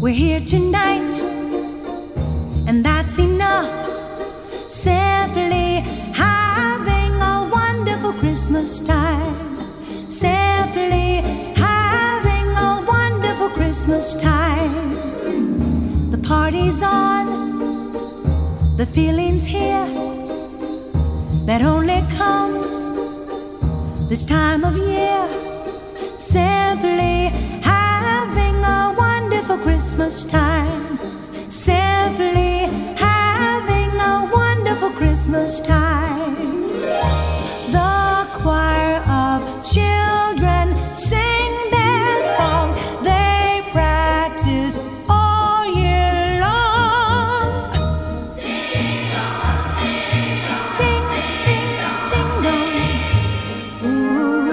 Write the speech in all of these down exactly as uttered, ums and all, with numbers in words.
We're here tonight, and that's enough. Simply having a wonderful Christmas time. Simply having a wonderful Christmas time. The party's on, the feeling's here, that only comes this time of year. Simply having a wonderful Christmas time. Simply having a wonderful Christmas time. The choir of children sing their song. They practice all year long. Ding dong, ding dong, ding ding ding dong. Ooh,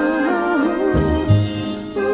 ooh.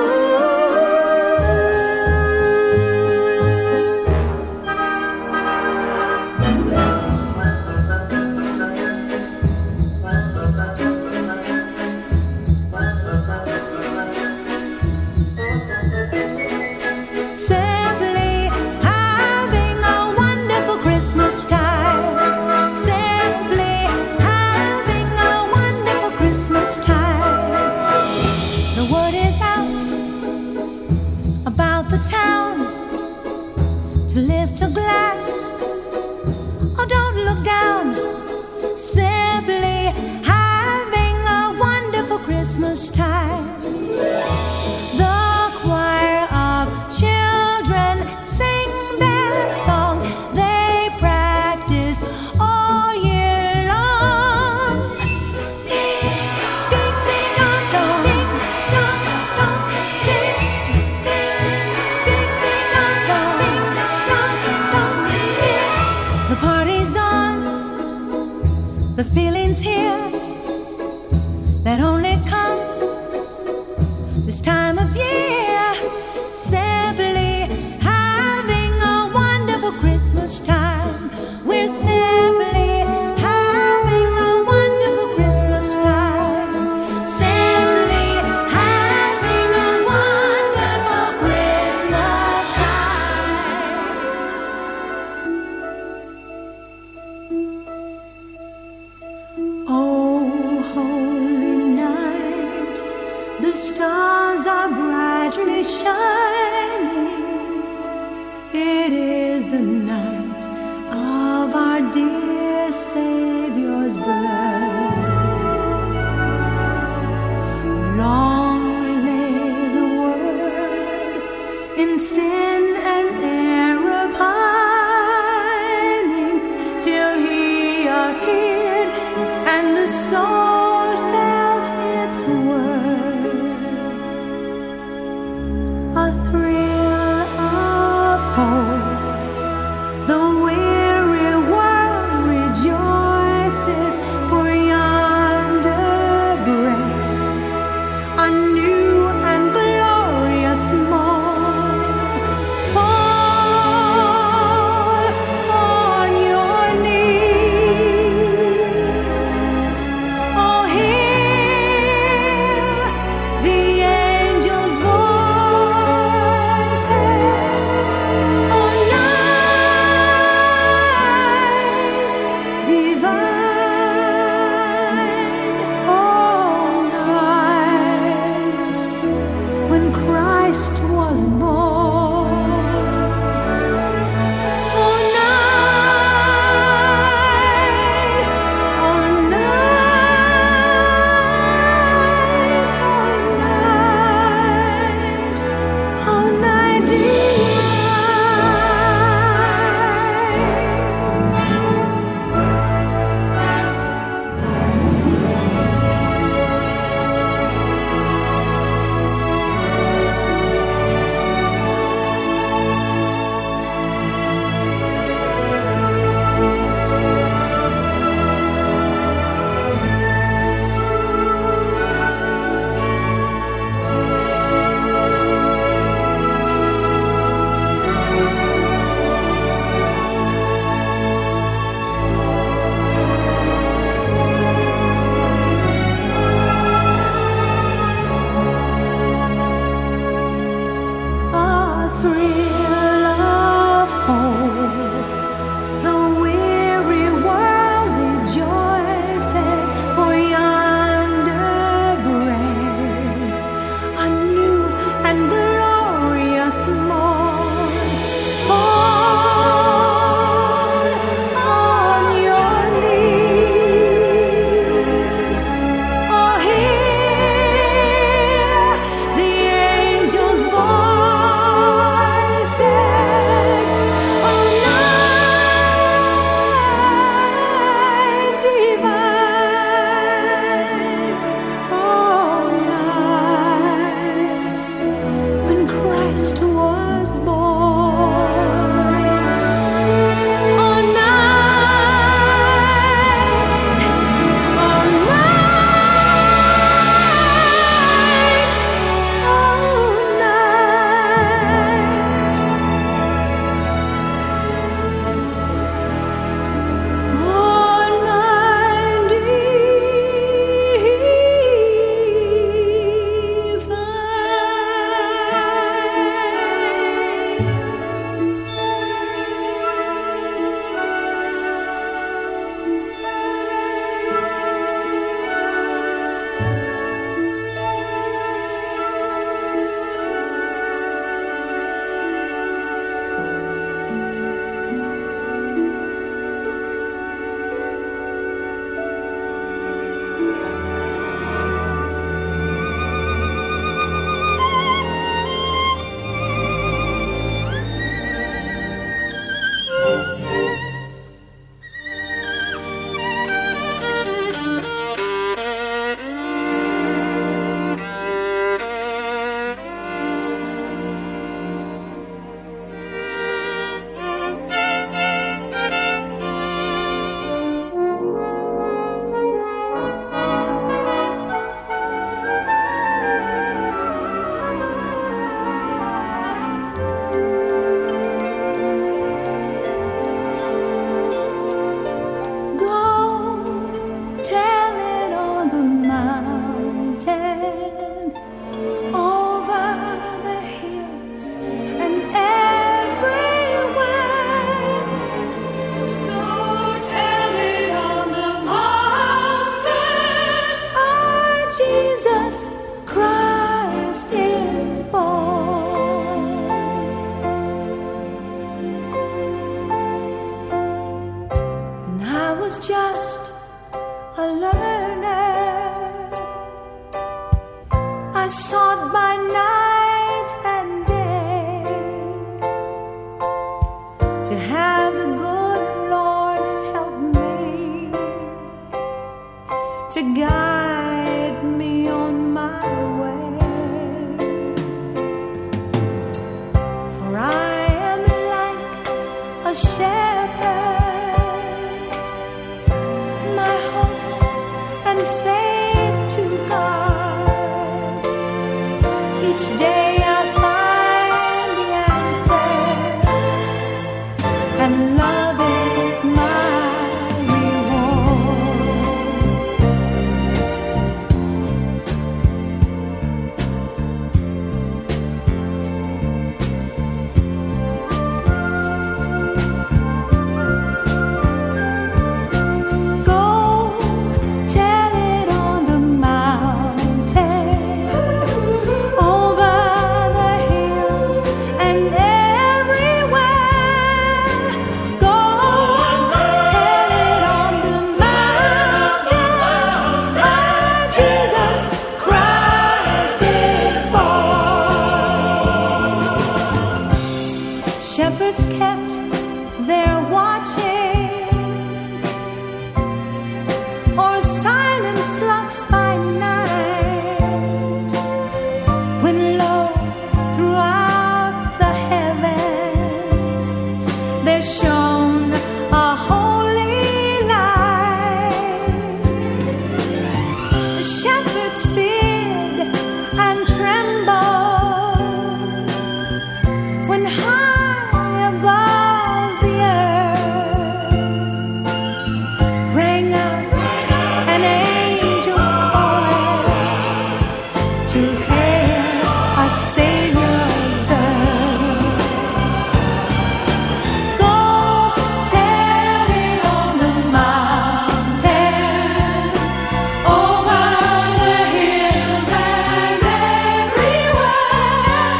Simply having a wonderful Christmas time. Simply having a wonderful Christmas time. The word is out about the town to lift a glass. Oh, don't look down. Simply having a wonderful Christmas time. The choir of children sing their song. They practice all year long. Ding, ding, ding, dong, dong, ding, dong, dong, ding, ding, ding, ding, dong, dong, ding, dong, dong, ding. The party's on, the feeling's here, that only comes this time of year. Simply having a wonderful Christmas time. We're simply having a wonderful Christmas time. Simply having a wonderful Christmas time. Oh, holy night, the stars are brightly shining. It is the night of our dear Savior's birth. Long lay the world in sin and error pining, till he appeared and the soul felt its worth. A thrill of hope, the weary world rejoices, for yonder breaks a new and glorious morn. For was just a learner. I sought by night and day to have the good Lord help me, to guide me on my way. For I am like a shepherd, my hopes and faith to God. Each day I find the answer, and love is my shepherds kept their watchings, or silent flocks by night, when lo, throughout the heavens there shone a holy light. The shepherds feared and trembled when high above the earth rang out an angel's chorus to hail our Savior's birth. Go tell it on the mountain, over the hills and everywhere,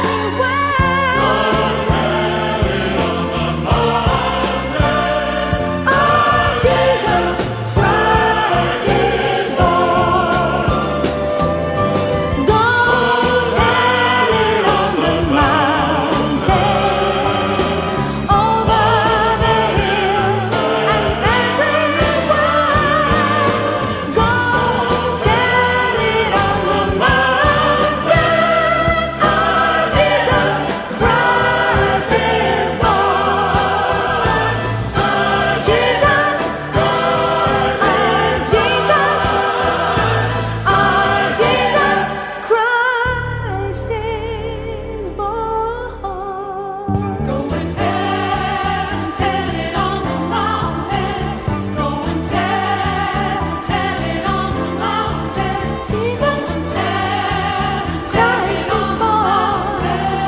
everywhere. Jesus Christ is born. Go tell it on the mountain, over the hills and everywhere. Go tell it on the mountain, our Jesus Christ is born. Our Jesus, our Jesus, our Jesus Christ is born. Go and tell, tell it on the mountain. Go and tell, tell it on the mountain. Jesus Christ is born.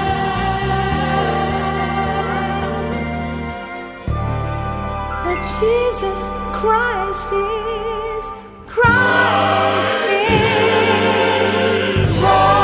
That Jesus Christ is, Christ is born.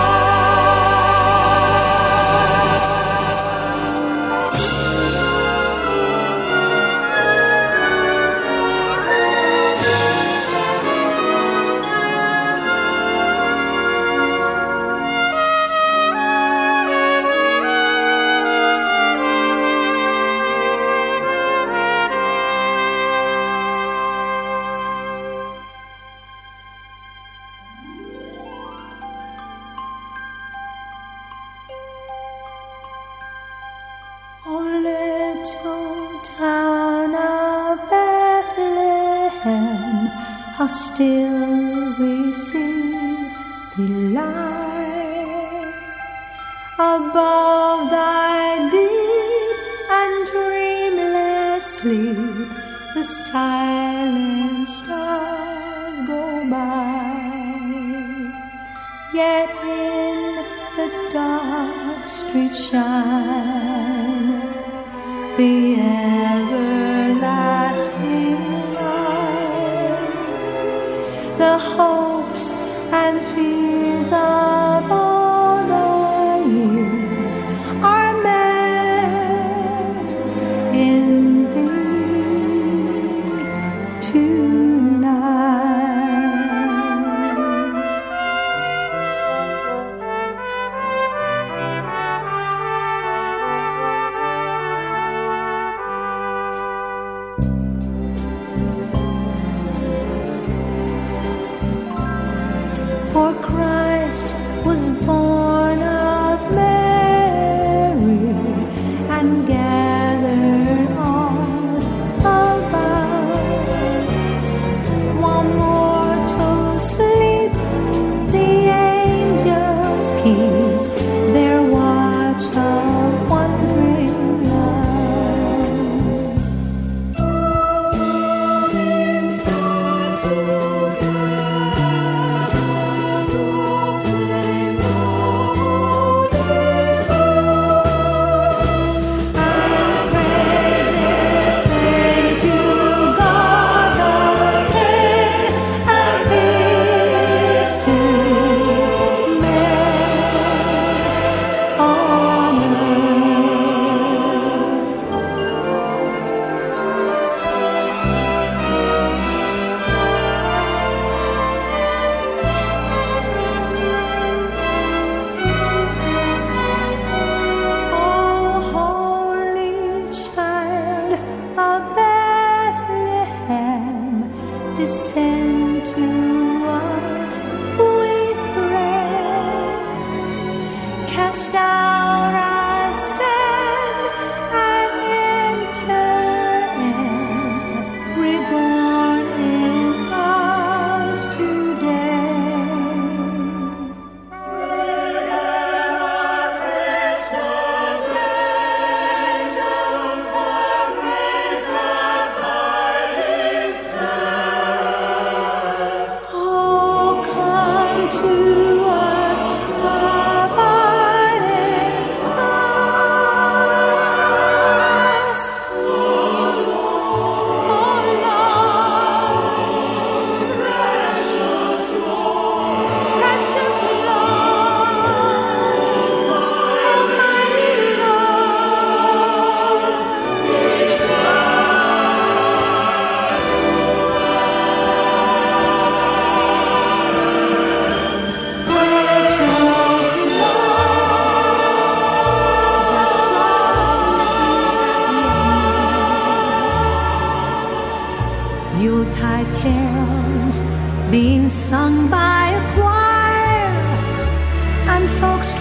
Oh, little town of Bethlehem, how still we see thee lie above thy deep and dreamless sleep. The silent stars go by, yet in the dark street shine the everlasting light. The hopes and fears of all the years are met in thee.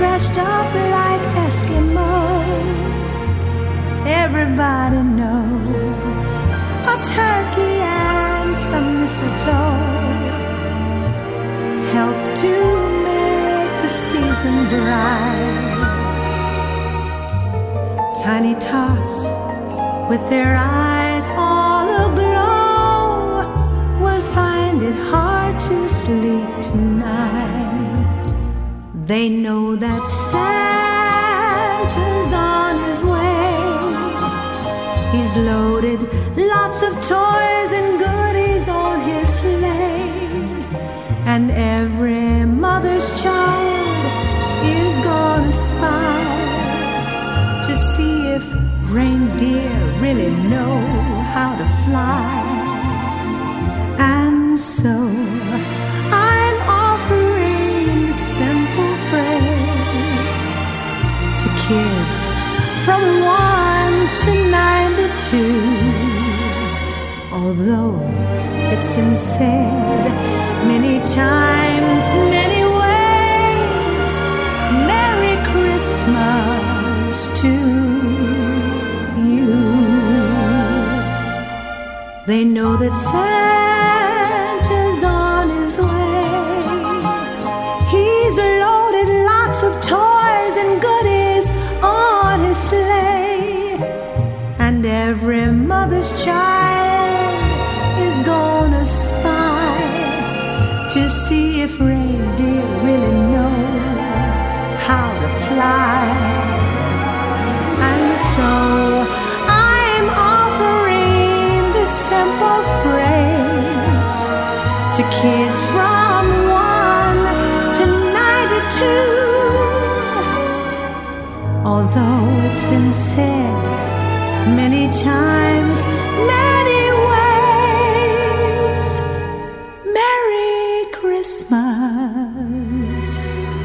dressed up like Eskimos. Everybody knows a turkey and some mistletoe help to make the season bright. Tiny tots with their eyes all aglow will find it hard to sleep tonight. They know that Santa's on his way. He's loaded lots of toys and goodies on his sleigh, and every mother's child is gonna spy to see if reindeer really know how to fly. And so I'm offering this simple phrase to kids from one to ninety-two. Although it's been said many times, many ways, Merry Christmas to you. They know that Santa's on his way. He's loaded lots of toys and goodies on his sleigh, and every mother's child is gonna spy to see if reindeer really know how to fly. And so I'm offering this simple phrase to kids from one to ninety-two. Although it's been said many times, many ways, Merry Christmas,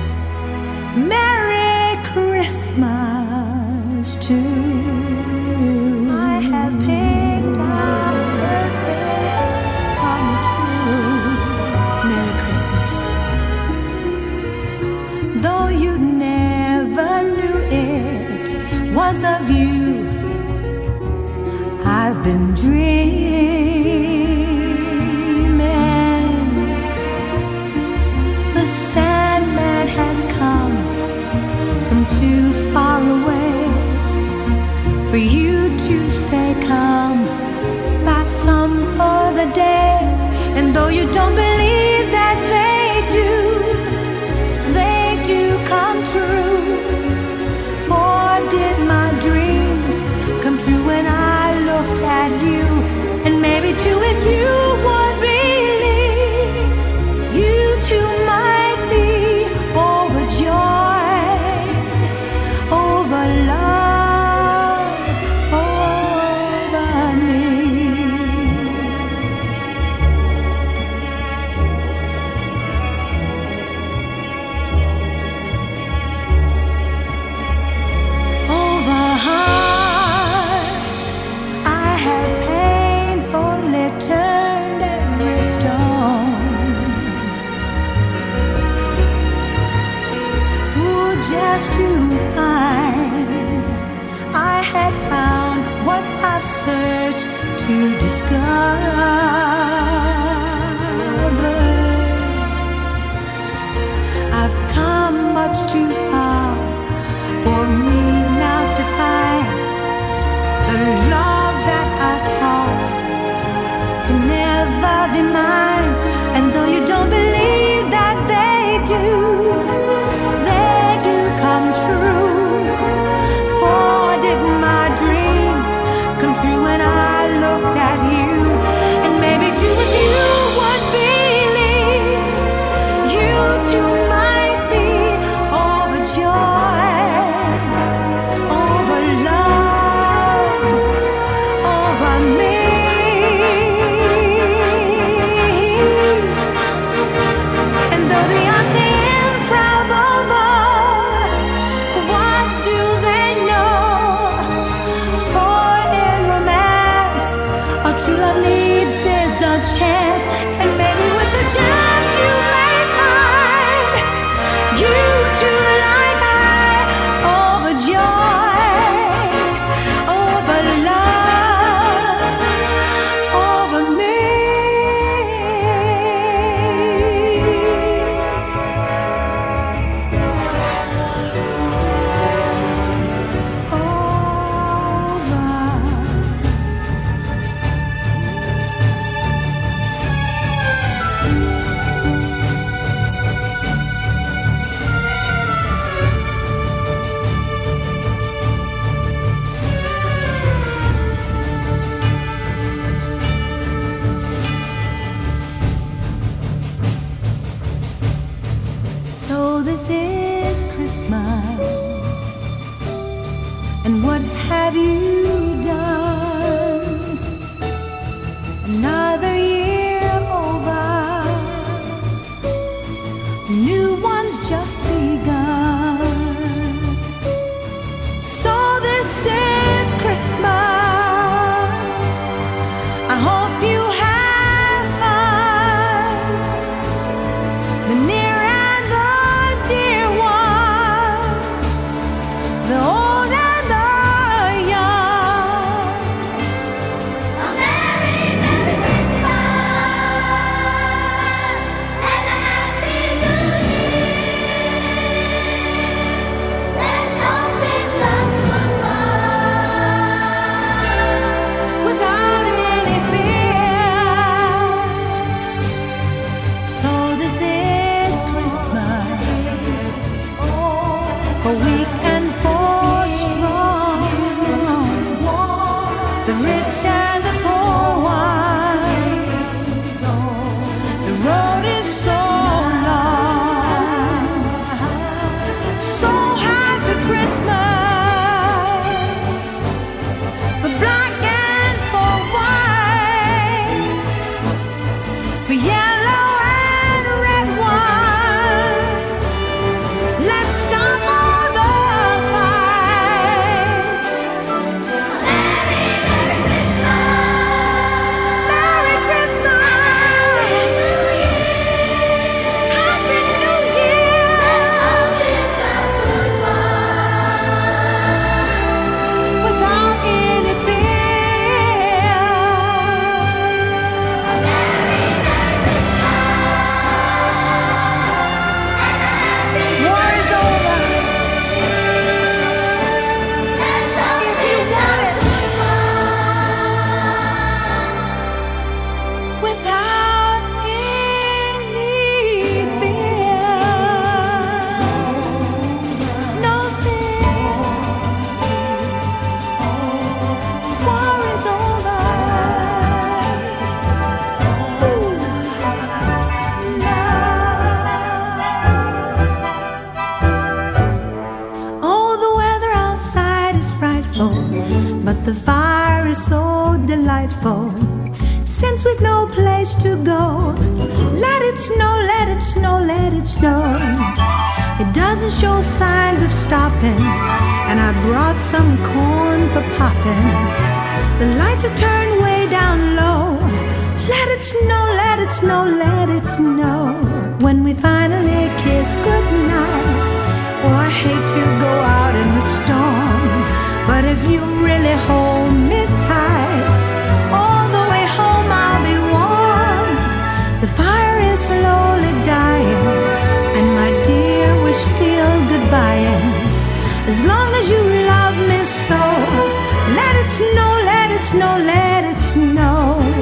Merry Christmas to you. I have picked out perfect come true. Merry Christmas. Though you never knew it was of you I've been dreaming. The Sandman has come from too far away for you to say come back some other day. And though you don't believe that they do, they do come true. For did my dreams come true when I looked at you? And maybe too, if you would believe, you too might be overjoyed over love, over me. Over hearts I have painfully turned every stone. Ooh, just to find I had found what I've searched to discover. I've come much too far for me now to find the love that I sought can never be mine. And though you don't believe that they do, they do come true. For did my dreams come true when I looked at you? And maybe too, if you would believe, you too might be overjoyed the rich and the poor ones. The road is so long. So happy Christmas for black and for white, for yellow and red ones. Let's stop all the fights. Merry, Merry Christmas. Merry Christmas. Happy New Year. Without any fear. War is over. If you want it, without any fear, no fear. War is over. Ooh. Oh, the weather outside is frightful, but the fire is so delightful. Since we've no place to go, let it snow, let it snow, let it snow. It doesn't show signs of stopping, and I brought some corn for popping. The lights are turned way down low. Let it snow, let it snow, let it snow. When we finally kiss goodnight, oh, I hate to go out in the storm, but if you really hold me tight, all the way home I'll be warm. The fire is slowly dying, and my dear, we're still goodbying. As long as you love me so, let it snow, let it snow, let it snow.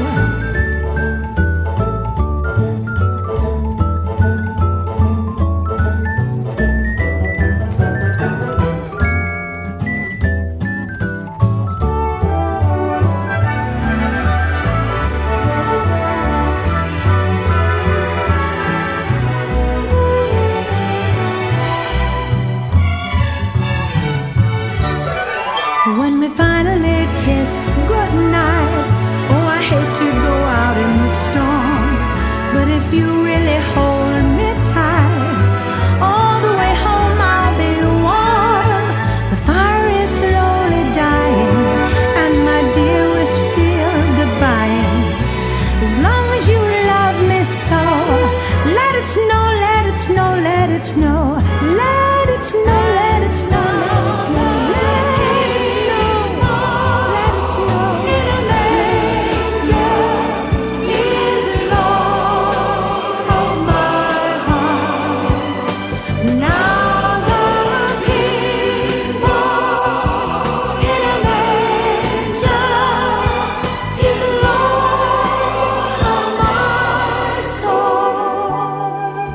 When we finally kiss goodnight, oh, I hate to go out in the storm, but if you really hold me tight, all the way home I'll be warm. The fire is slowly dying, and my dear, we're still goodbying. As long as you love me so, let it snow, let it snow, let it snow, let it snow, let it snow, let it snow, let it snow, let it snow. In a manger is the Lord of my heart. Now the King born in a manger is the Lord of my soul.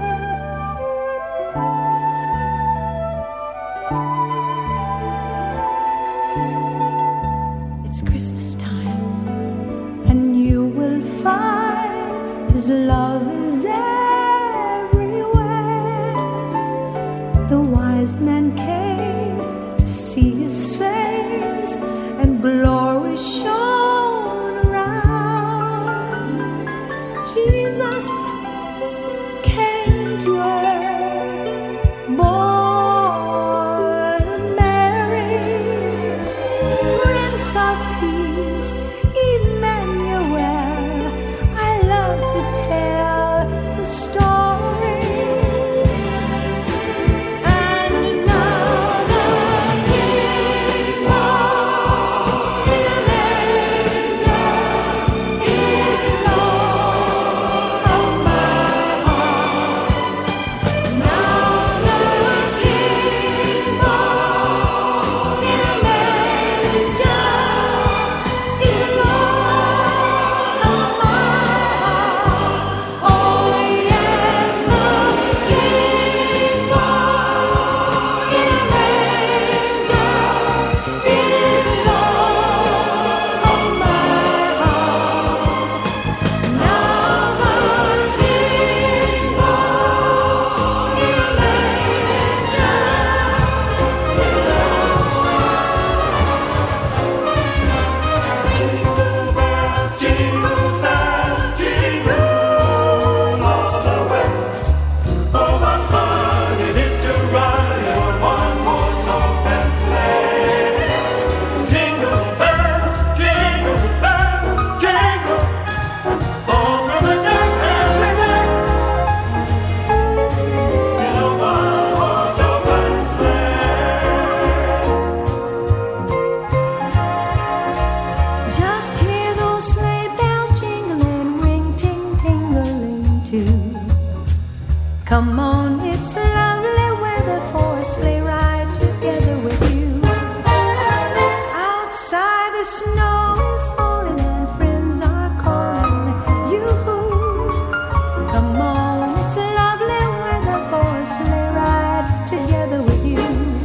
It's Christmas time, and you will find His love is everywhere. The wise men came to see His face, and glory shone around. Jesus came to earth, born of Mary, Prince of Peace, Emmanuel. I love to tell the story. And now the King born in a manger is Lord of my heart. Now the King born in a manger is Lord. Come on, it's lovely weather for a sleigh ride together with you. Outside the snow is falling and friends are calling you. Come on, it's lovely weather for a sleigh ride together with you.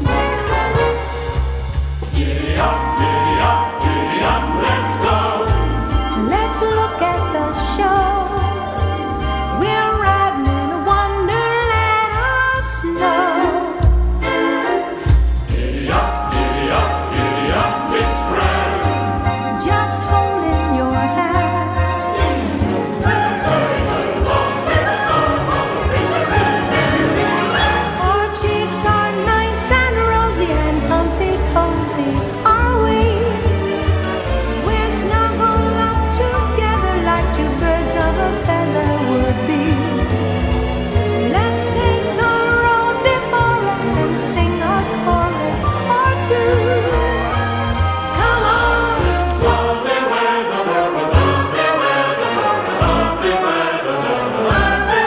Giddy up, giddy up, giddy up, let's go. Let's look at the show. We're riding in a wonderland of snow. Giddy up, giddy up, giddy up, it's grand. Just holding your hand. Our cheeks are nice and rosy and comfy cozy, are we? We're snuggled up together like two birds of a feather would be. Let's take the road before us and sing a chorus or two. Come on, Lovely weather, lovely weather, lovely weather, lovely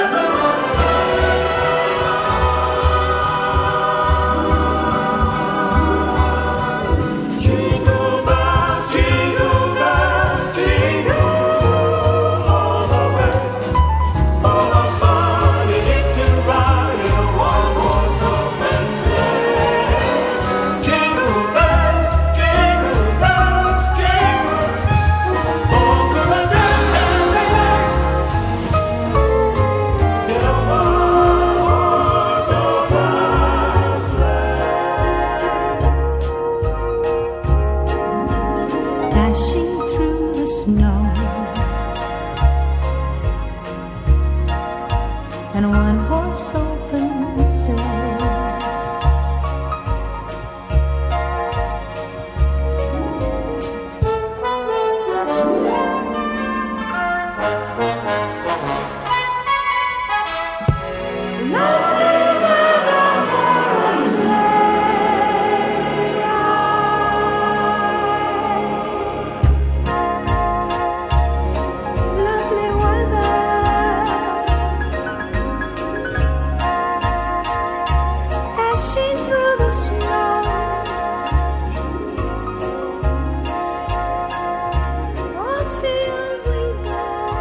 weather. Jingle bells, jingle bells, jingle all the way. Oh, how fun it is to ride in a one-horse open sleigh. Jingle bells, jingle bells, jingle all through the day, every day. In a one-horse open sleigh. dashing through the snow, and one horse open sleigh. Lovely weather for a sleigh ride. Lovely weather. Dashing through the snow. O'er fields we go.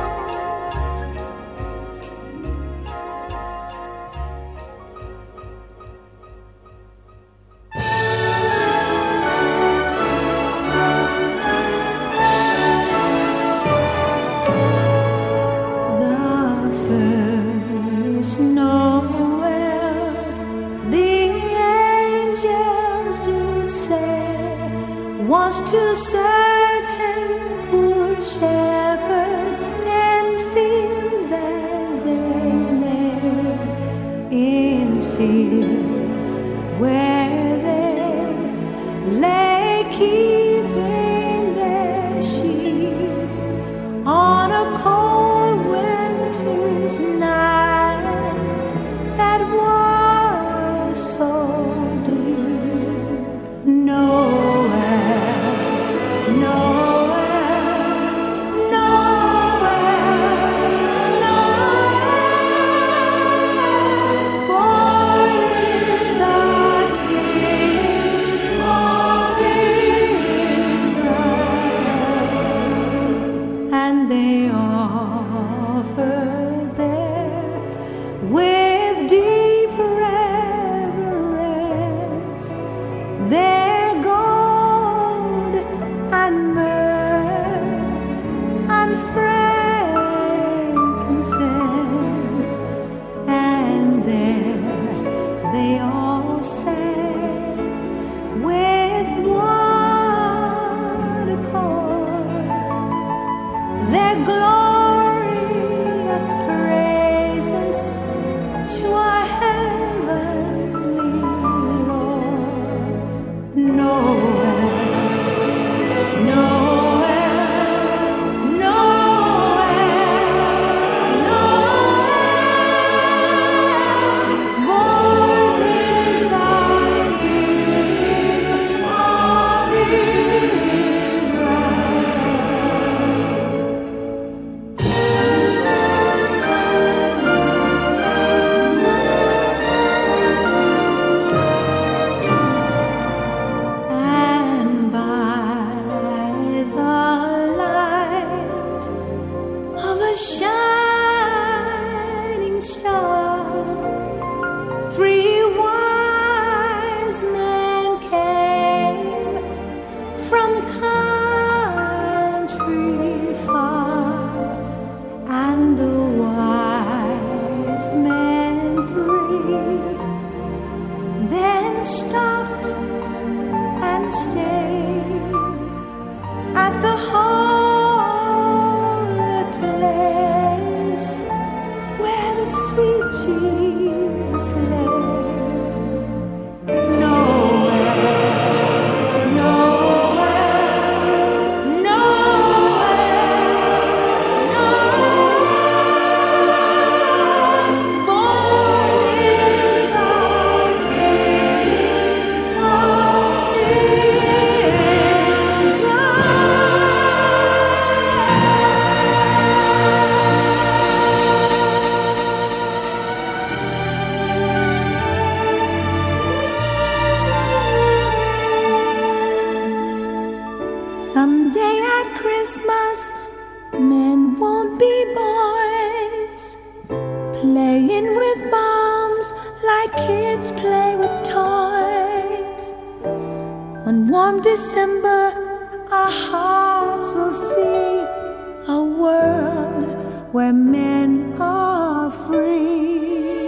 The first Noel, the angels did say, was to certain poor shepherds and fields as they lay in fields where they lay keeping their sheep on a cold winter's night that was so deep. Noel, Noel, Noel. from country far, and the wise men three then stopped and stayed at the holy place where the sweet Jesus lay. Someday at Christmas, men won't be boys, playing with bombs like kids play with toys. One warm December, our hearts will see a world where men are free.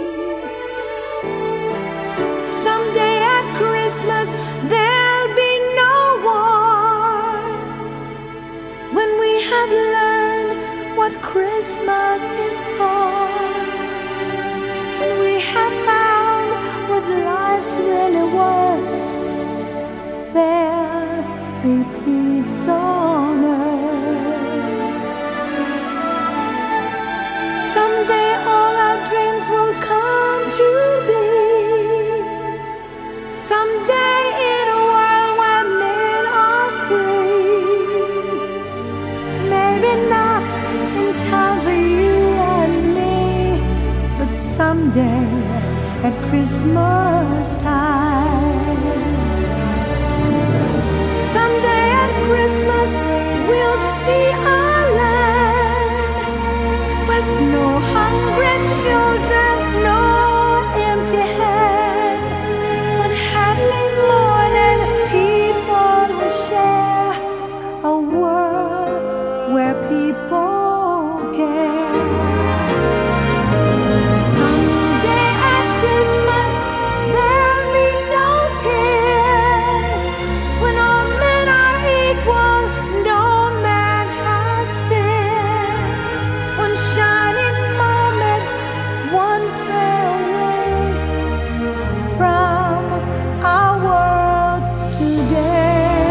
Someday at Christmas, there'll be no war, when we have learned what Christmas is for, when we have found what life's really worth, there'll be peace on earth. Someday all our dreams will come to be. Someday in a world where men are free. Maybe not in time for you and me, but someday at Christmas time. Someday at Christmas we'll see our land with no hungry children, no empty hand. One happy morning people will share a world where people care. Someday at Christmas there'll be no tears, when all men are equal, no man has fears. One shining moment, one prayer away from our world today.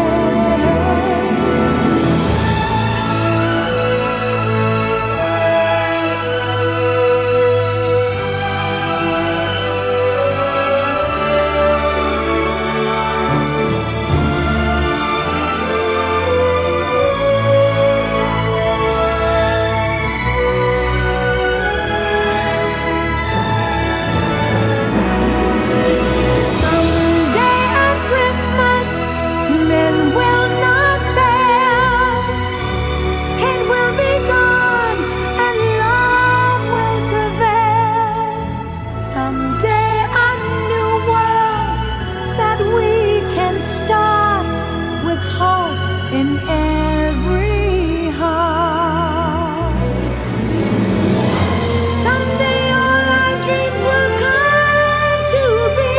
Someday at Christmas, men will not fail. Hate will be gone and love will prevail. Someday a new world that we can start with hope in every heart. Someday all our dreams will come to be.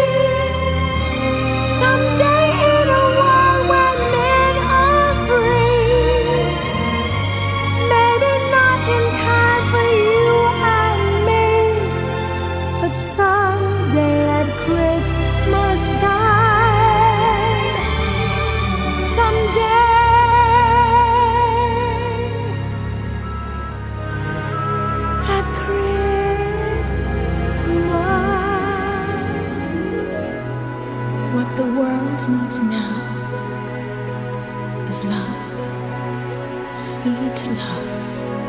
Someday in a world where men are free. Maybe not in time for you and me, but someday at Christmas time. Someday at Christmas, what the world needs now is love, sweet love.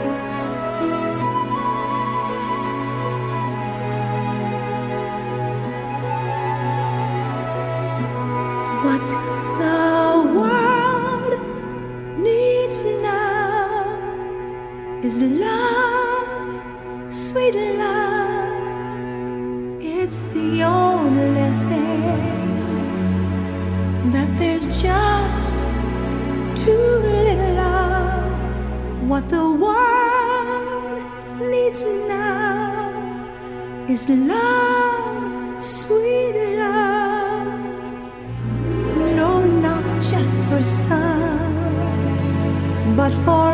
What the world needs now is love, sweet love. It's the only thing that there's just needs now is love, sweet love. No, not just for some, but for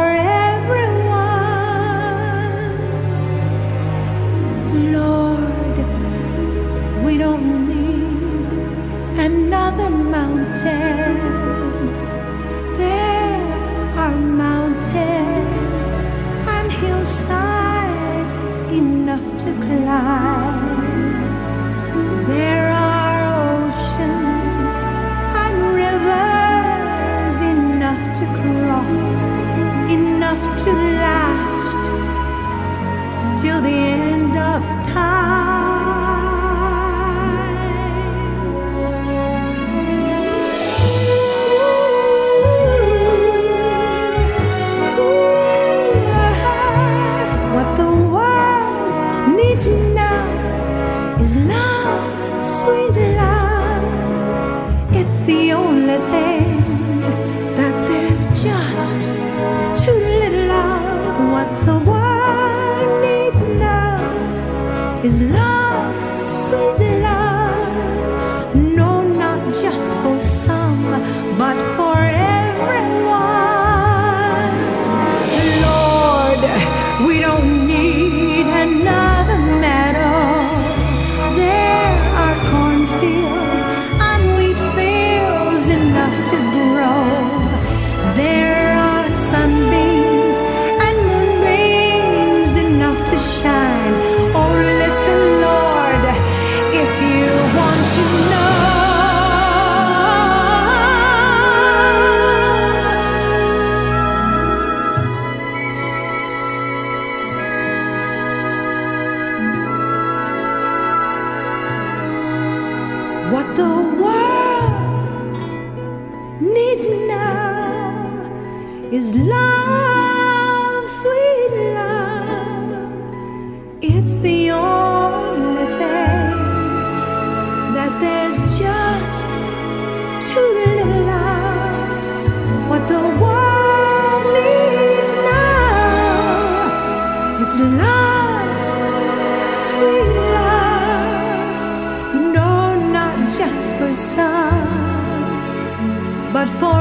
everyone. Lord, we don't need another mountain. There are mountains and hillsides enough to climb. There are oceans and rivers enough to cross, enough to last till the end of time. What the world needs now is love, sweet love. It's the only thing that there's just too little of. What the world needs now is love, sweet love. No, not just for some, but for everyone. Lord, we don't need another meadow. There are cornfields and wheat fields enough to grow. There are sunbeams and moonbeams enough to shine. Oh, listen, Lord, if you want to know. What the world needs now is love, sweet love. It's the only thing that there's just too little of. What the world needs now is love, sweet love. No, not just for some, but for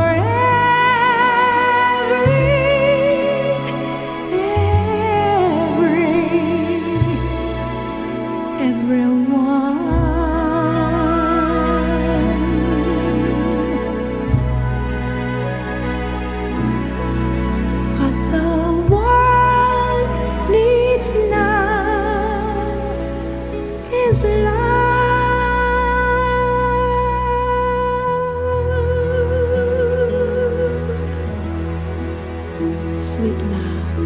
every, every, everyone. What the world needs now is love, sweet love.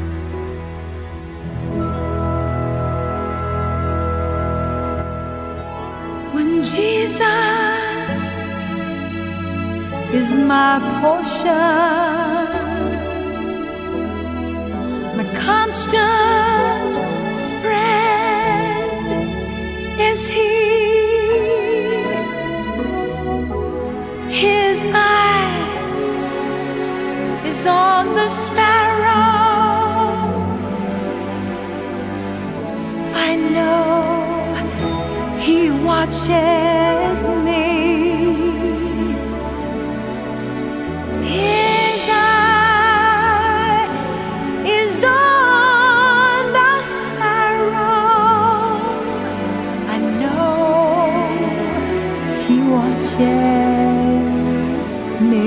When Jesus is my portion, my constant friend is He. His eye is on the sparrow. I know He watches me. His eye is on the sparrow. I know He watches me.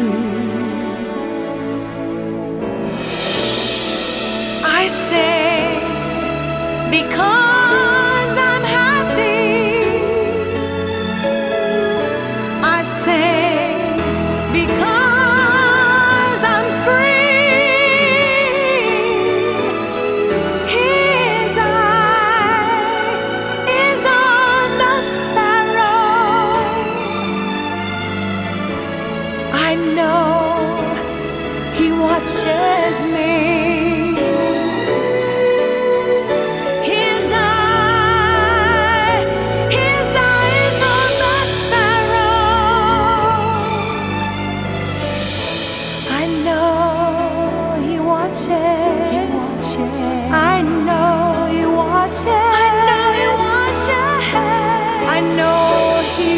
I say, because I'm happy. I say, because I'm free. His eye is on the sparrow. I know He watches me. His eye, His eye is on the sparrow. I know He watches. He watches. I I know He watches. I know He watches. I know He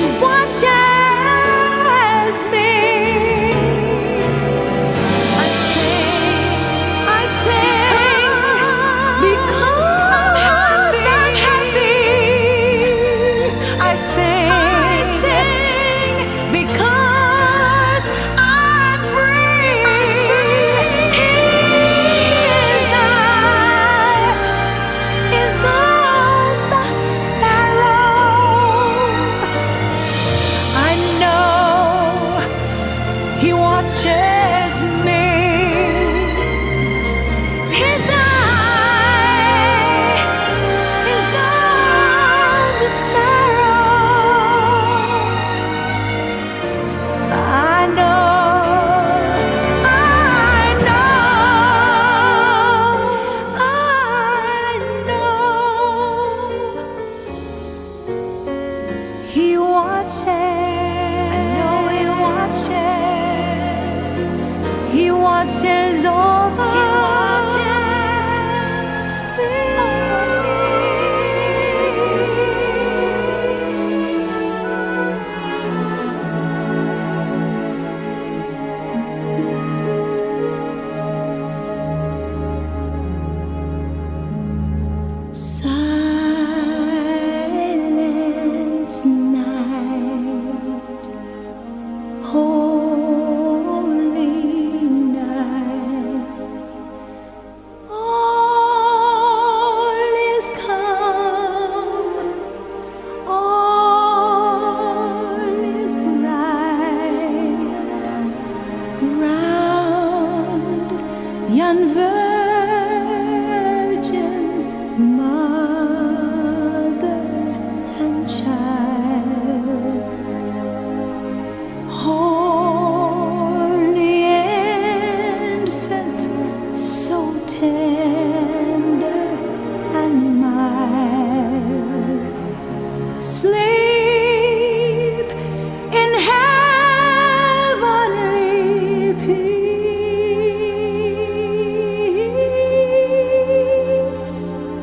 watches me. I sing, I sing because I'm happy. I'm happy. I sing, I sing because I'm free. His eye is on the sparrow. I know He watches me. His eye is on the sparrow. I know, I know, I know He watches. I know He watches. He watches over. He watches over me. Silent night, holy night, all is calm, all is bright round yon virgin mother and child. Holy infant, so tender and mild, sleep in heavenly peace.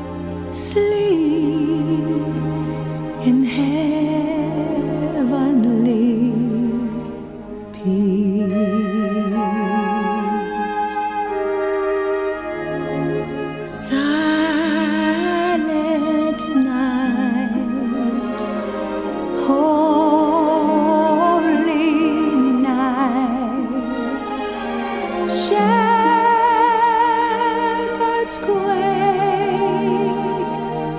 Sleep in heavenly peace. Silent night, holy night, shepherds quake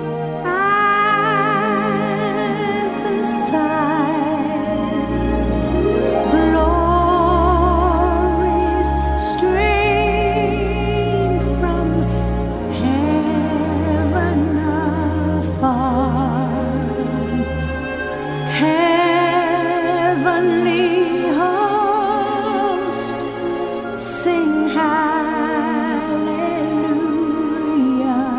at the sight. Glories stream from heaven afar. Heavenly host sing hallelujah.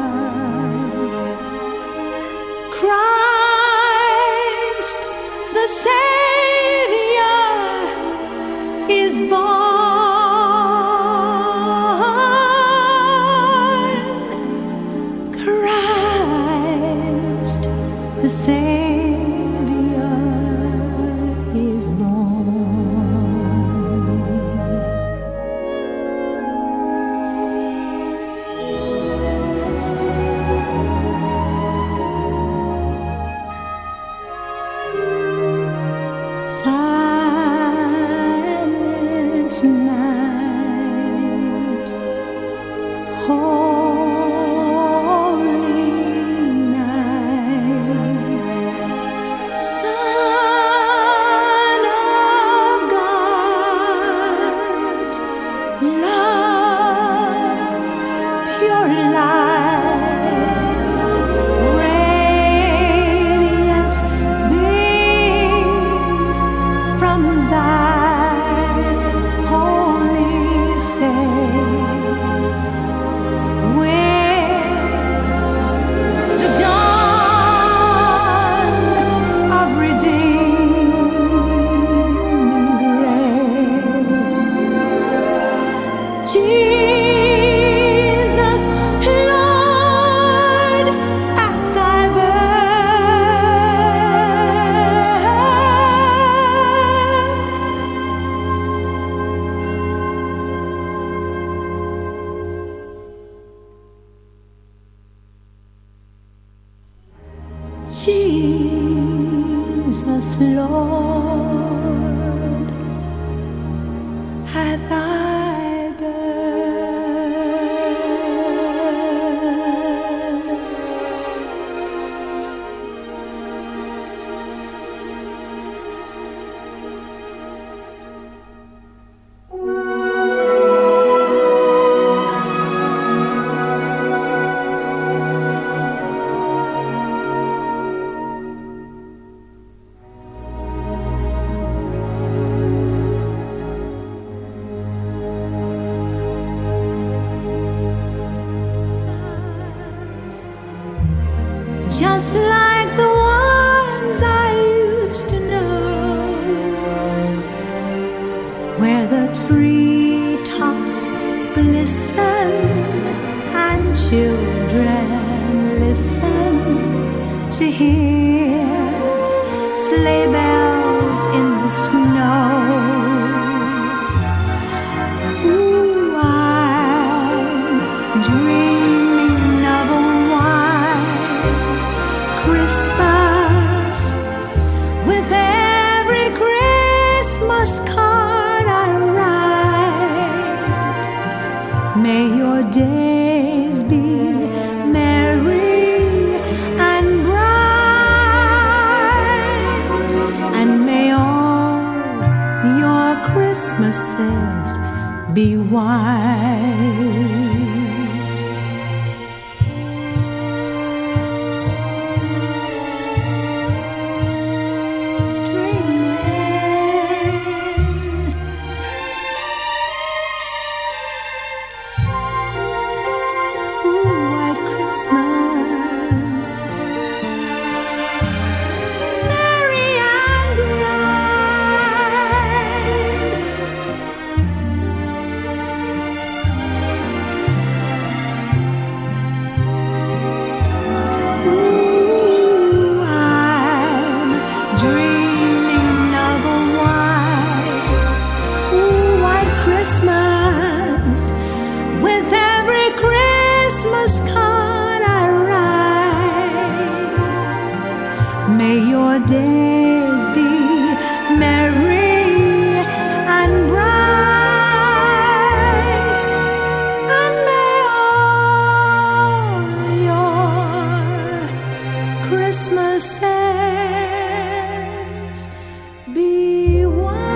Christ the Savior is born. Christ the Savior is born. Silent night, holy night, Son of God, love's pure light, radiant beams from thy holy face. With the dawn of redeeming grace, Jesus, Lord, at thy birth. Just like the ones I used to know, where the treetops glisten and children listen to hear sleigh bells in the snow. Ooh, I'm dreaming of a Christmas, with every Christmas card I write. May your days be merry and bright, and may all your Christmases be white. Christmas, with every Christmas card I write. May your days be merry and bright, and may all your Christmases be white.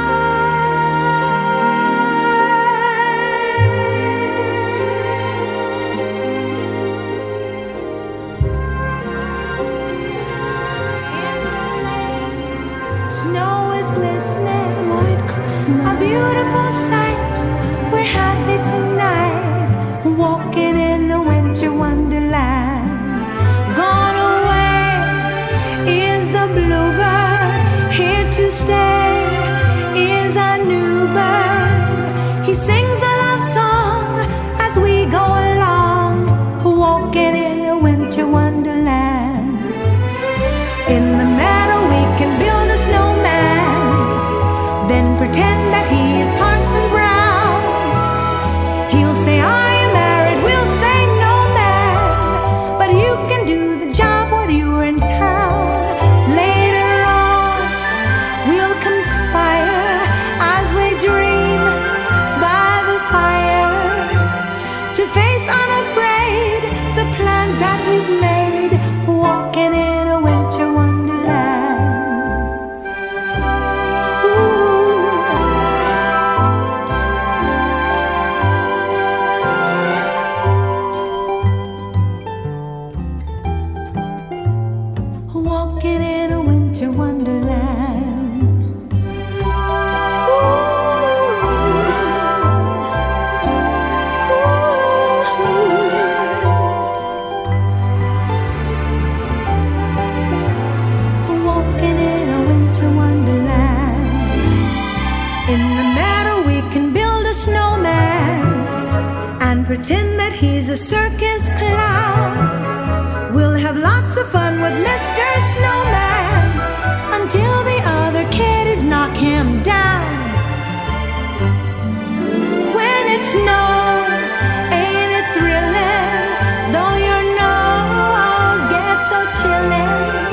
Snow is glistening, white Christmas, a beautiful sight. We're happy tonight, walking in a winter wonderland. Gone away is the bluebird, here to stay is a new bird. He sings a love song as we go along, walking in a winter wonderland. In the meadow we can build a snowman, then pretend that he is Parson Brown. He'll say, I am married, we'll say no man, but you can do the job while you're in town. Later on we'll conspire as we dream by the fire, to face unafraid the plans that we've made, walking in a winter wonderland. Ooh. Walking in a winter wonderland. Ooh. Ooh. Walking in a winter wonderland. In the meadow we can build a snowman and pretend that he's a circus clown. We'll have lots of fun with Mister Snowman until the other kiddies knock him down. When it snows, ain't it thrilling? Though your nose gets so chilling,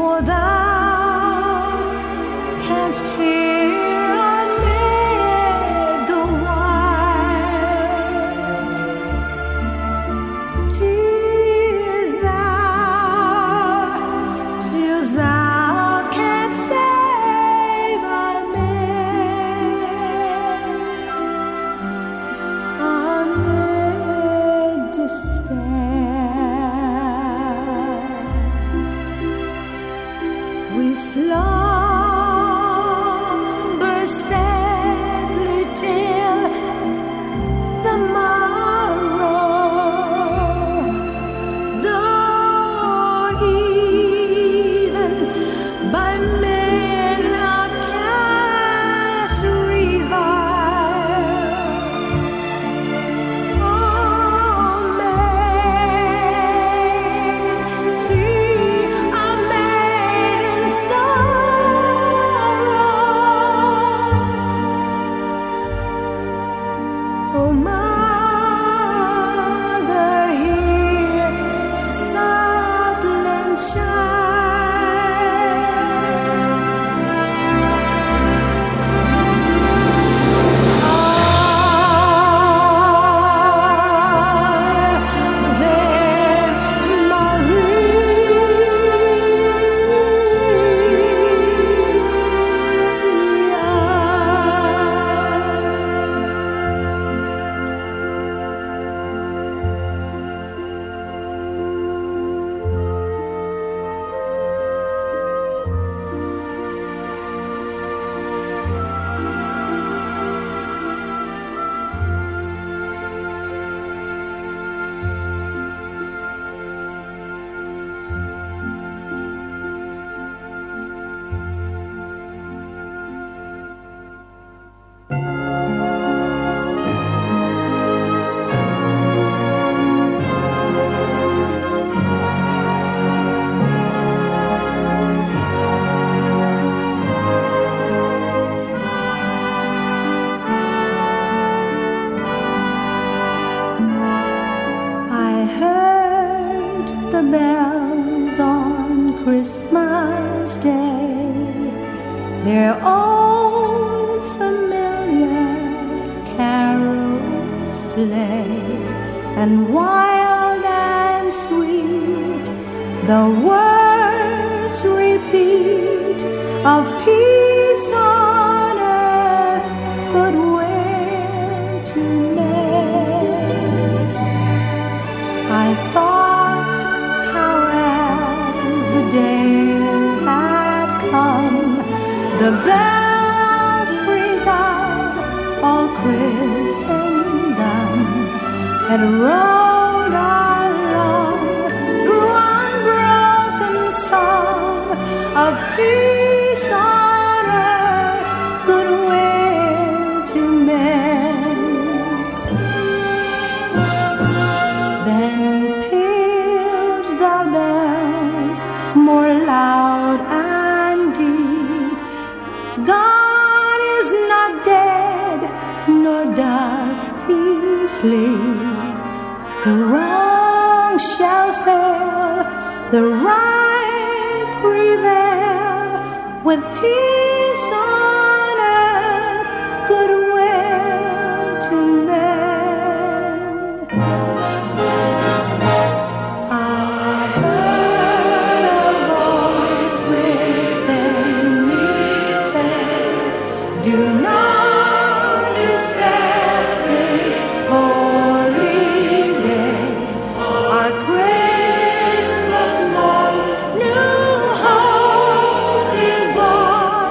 for thou canst hear amid the wild. 'Tis thou, 'tis thou canst save amid, amid despair. We slumber safely till the morrow, though even by men outcast revile. Oh, maiden, see our maiden sorrow. Oh, mother, hear the silent Christmas Day, their own familiar carols play, and wild and sweet the words repeat of peace on earth, goodwill to men. I thought how as the day had come, the belfries of all Christendom had rolled along through unbroken song of peace on earth, goodwill to men. Then pealed the bells more loud and deep. God is not dead, nor doth he sleep. The wrong shall fail, the right prevail, with peace on earth, goodwill to men. I heard a voice within me say, do not despair this holy day. Our Christmas morn, new hope is born.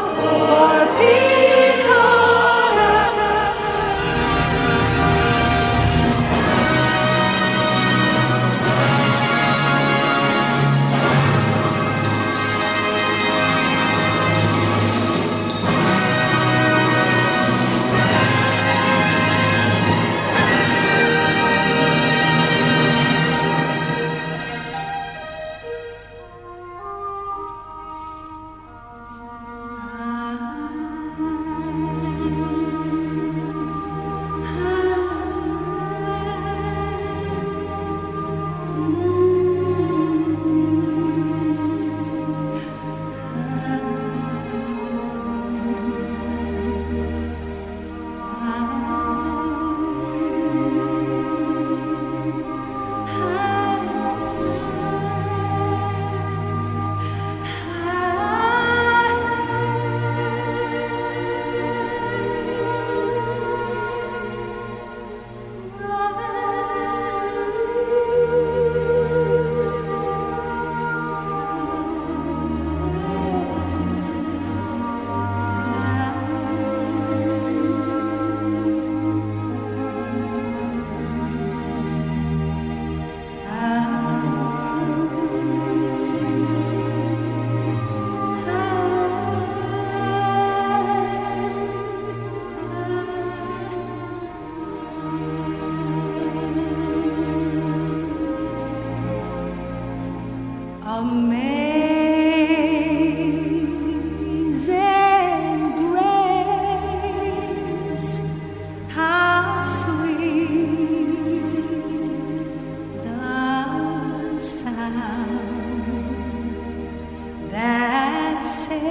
that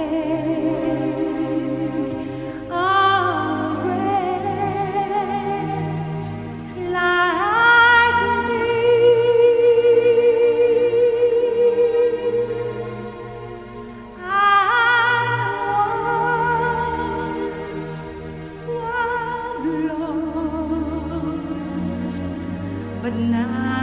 sake a wretch like me. I once was lost, but now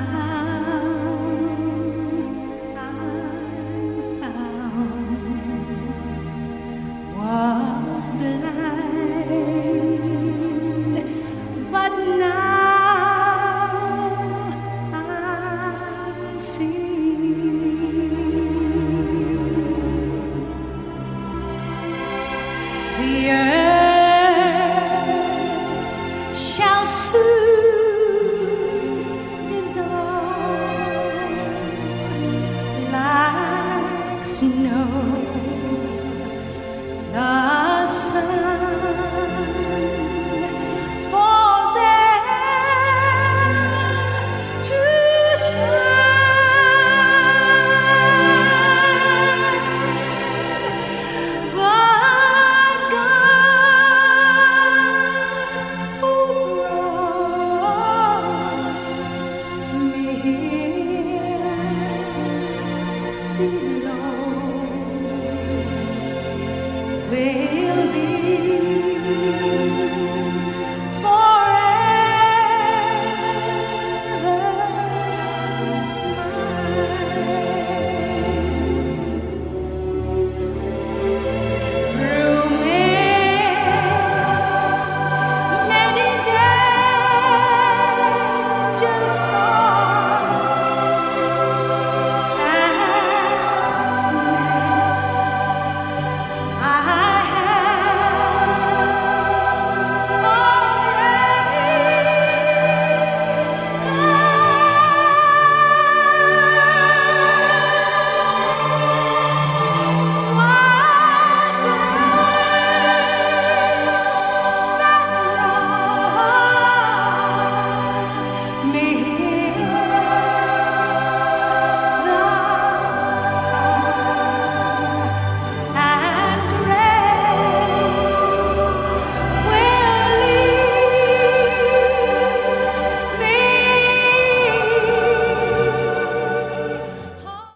was blind, but now I see. The earth shall soon dissolve like snow. The sun forbear to shine, but God who brought me here below will